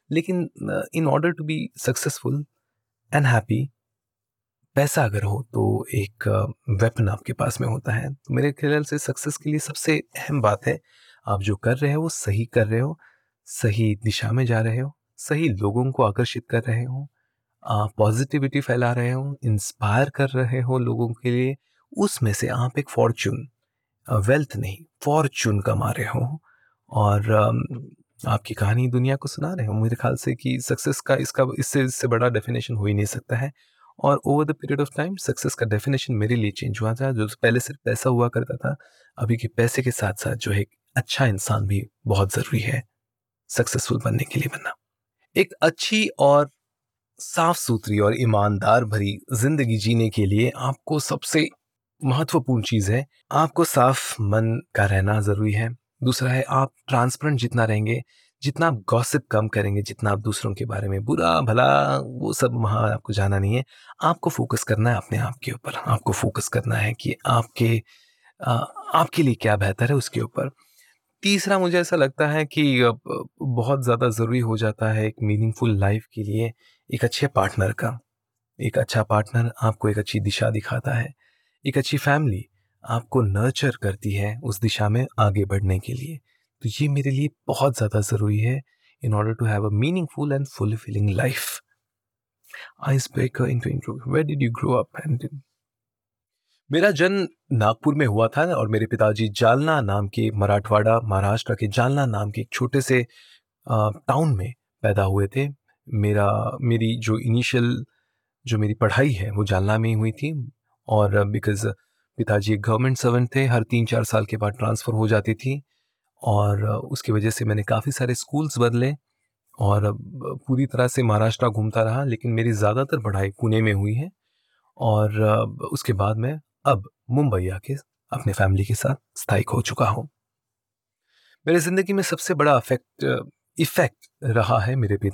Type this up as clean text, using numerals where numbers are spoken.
लेकिन in order to be successful and happy, पैसा अगर हो तो एक वेपन आपके पास में होता है। तो मेरे ख्याल से सक्सेस के लिए सबसे अहम बात है, आप जो कर रहे हो वो सही कर रहे हो, सही दिशा में जा रहे हो, सही लोगों को आकर्षित कर रहे हो, आप पॉजिटिविटी फैला रहे हो, इंस्पायर कर रहे हो लोगों के लिए, उसमें से आप एक फॉर्च्यून, वेल्थ नहीं फॉर्च्यून कमा रहे हो। और आपकी कहानी दुनिया को सुना रहे हो। मेरे ख्याल से कि सक्सेस का इसका इससे इससे बड़ा डेफिनेशन हो ही नहीं सकता है। और over the period of time success का डेफिनेशन मेरे लिए चेंज हुआ था। जो पहले सिर्फ पैसा हुआ करता था, अभी के पैसे के साथ साथ जो है एक अच्छा इंसान भी बहुत ज़रूरी है सक्सेसफुल बनने के लिए बनना। एक अच्छी और साफ सुथरी और ईमानदार भरी जिंदगी जीने के लिए आपको सबसे महत्वपूर्ण चीज है, आपको साफ मन का रहना जरूरी है। दूसरा है, आप ट्रांसपेरेंट जितना रहेंगे, जितना आप गॉसिप कम करेंगे, जितना आप दूसरों के बारे में बुरा भला वो सब वहाँ आपको जाना नहीं है। आपको फोकस करना है अपने आप के ऊपर, आपको फोकस करना है कि अ, आपके लिए क्या बेहतर है उसके ऊपर। तीसरा मुझे ऐसा लगता है कि बहुत ज़्यादा ज़रूरी हो जाता है एक मीनिंगफुल लाइफ के लिए एक अच्छे पार्टनर का। एक अच्छा पार्टनर आपको एक अच्छी दिशा दिखाता है। एक अच्छी फैमिली आपको नर्चर करती है उस दिशा में आगे बढ़ने के लिए। तो ये मेरे लिए बहुत ज़्यादा ज़रूरी है in order to have a meaningful and fulfilling life. Ice breaker into intro, where did you grow up and? मेरा जन्म नागपुर में हुआ था और मेरे पिताजी जालना नाम के, मराठवाड़ा महाराष्ट्र के जालना नाम के एक छोटे से टाउन में पैदा हुए थे। मेरी जो मेरी पढ़ाई है वो जालना में ही हुई थी। और बिकॉज़ पिताजी एक गवर्नमेंट सर्वेंट थे, हर 3-4 साल के बाद ट्रांसफ़र हो जाती थी। और उसकी वजह से मैंने काफ़ी सारे स्कूल्स बदले और पूरी तरह से महाराष्ट्र घूमता रहा, लेकिन मेरी ज़्यादातर पढ़ाई पुणे में हुई है। और उसके बाद मैं अब मुंबई आके अपने फैमिली के साथ स्थायिक हो चुका हूँ। मेरी ज़िंदगी में सबसे बड़ा इफ़ेक्ट रहा है मेरे पिता